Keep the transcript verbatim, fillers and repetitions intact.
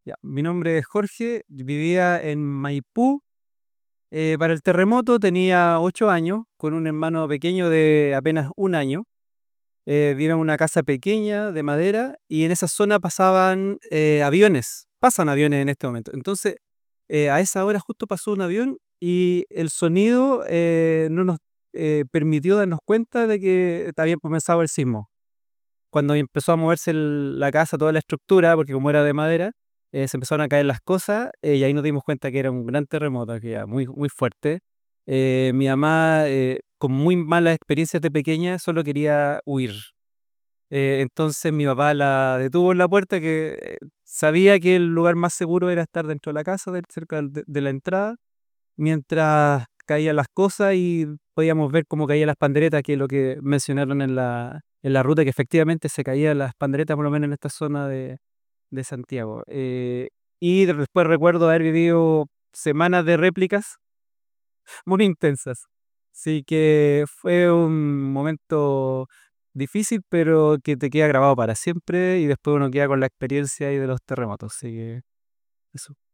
Ya, mi nombre es Jorge, vivía en Maipú. Eh, para el terremoto tenía ocho años, con un hermano pequeño de apenas un año. Eh, vivía en una casa pequeña de madera y en esa zona pasaban eh, aviones, pasan aviones en este momento. Entonces, eh, a esa hora justo pasó un avión y el sonido eh, no nos eh, permitió darnos cuenta de que había comenzado el sismo. Cuando empezó a moverse el- la casa, toda la estructura, porque como era de madera, eh, se empezaron a caer las cosas, eh, y ahí nos dimos cuenta que era un gran terremoto, que era muy, muy fuerte. Eh, mi mamá, eh, con muy malas experiencias de pequeña, solo quería huir. Eh, entonces mi papá la detuvo en la puerta, que eh, sabía que el lugar más seguro era estar dentro de la casa, de- cerca del- de, de la entrada, mientras caían las cosas y podíamos ver cómo caían las panderetas, que es lo que mencionaron en la, en la ruta, que efectivamente se caían las panderetas, por lo menos en esta zona de, de Santiago. Eh, y después recuerdo haber vivido semanas de réplicas muy intensas. Así que fue un momento difícil, pero que te queda grabado para siempre y después uno queda con la experiencia ahí de los terremotos. Así que eso.